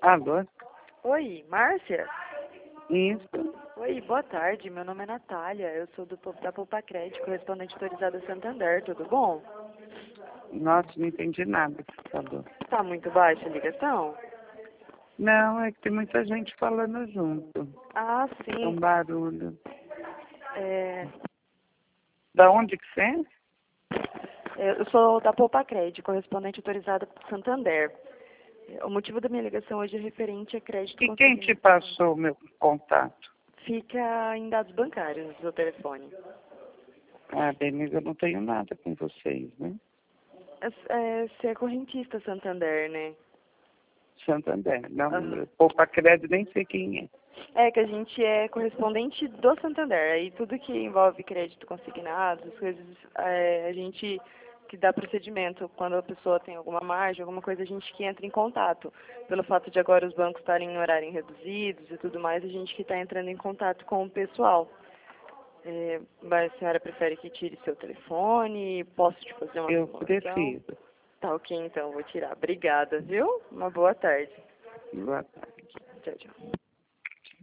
Alô? Oi, Márcia? Isso. Oi, boa tarde. Meu nome é Natália. Eu sou da Poupa Crédito, correspondente autorizada Santander. Tudo bom? Nossa, não entendi nada que você falou. Tá muito baixa a ligação? Não, é que tem muita gente falando junto. Ah, É um sim. barulho. É, Da onde que você é? eu sou da Poupa Crédito, correspondente autorizada Santander. O motivo da minha ligação hoje é referente a crédito E quem te consignado. passou o meu contato? Fica em dados bancários no seu telefone. Ah, bem, mas eu não tenho nada com vocês, né? Você é correntista Santander, né? Santander. Não, Aham. Poupa Crédito nem sei quem é. É que a gente é correspondente do Santander. Aí tudo que envolve crédito consignado, as coisas, a gente que dá procedimento. Quando a pessoa tem alguma margem, alguma coisa, a gente que entra em contato. Pelo fato de agora os bancos estarem em horários reduzidos e tudo mais, a gente que está entrando em contato com o pessoal. Mas a senhora prefere que tire seu telefone? Posso te fazer uma Eu simulação? prefiro. Tá ok, então, vou tirar. Obrigada, viu? Uma boa tarde. Boa tarde. Tchau, tchau.